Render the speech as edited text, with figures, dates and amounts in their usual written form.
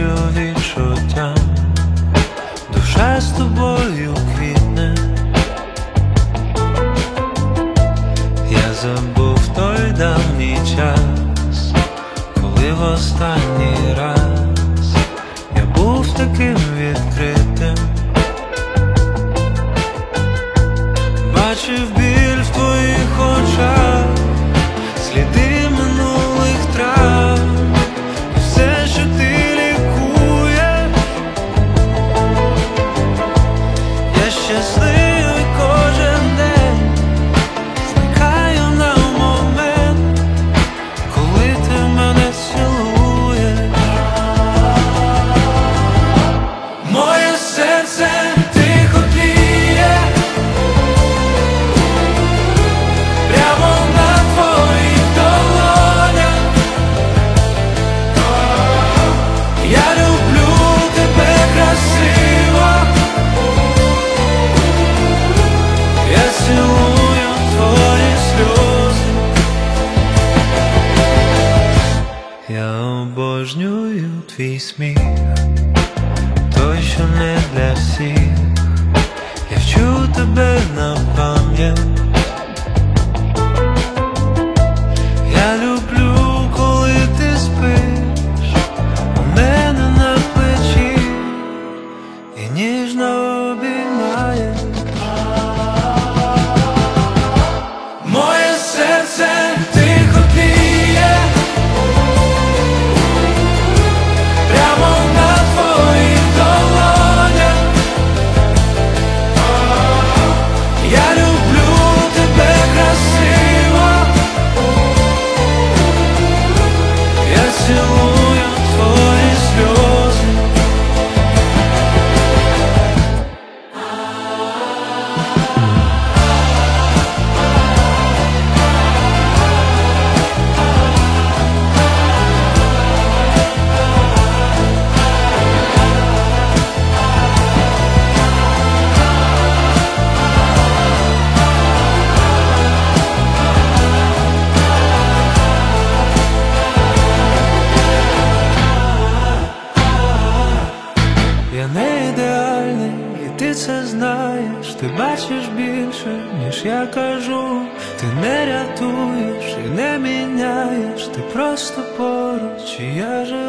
вірю відчуттям, душа з тобою квітне. Я забув той давній час, коли в останній раз я був таким відкритим. Бачив біль в твоїх очах, сліди минулих травм, і все, що ти лікуєш. Я щасливий кожен день, зникаю на момент, коли ти мене цілуєш. Моє серце тихо тліє прямо на твоїх долонях. Я люблю тебе красиво, я цілую твої сльози. Я обожнюю твій сміх, той, що не для всіх. Я вчу тебе на пам'ять. Я люблю, коли ти спиш у мене на плечі і ніжно обіймаєш. Моє серце тихо тліє прямо на твоїх долонях. Я люблю тебе красиво, я цілую твої сльози. Я не ідеальний, і ти це знаєш. Ти бачиш більше, ніж я кажу. Ти не рятуєш і не міняєш, ти просто поруч, і я живу.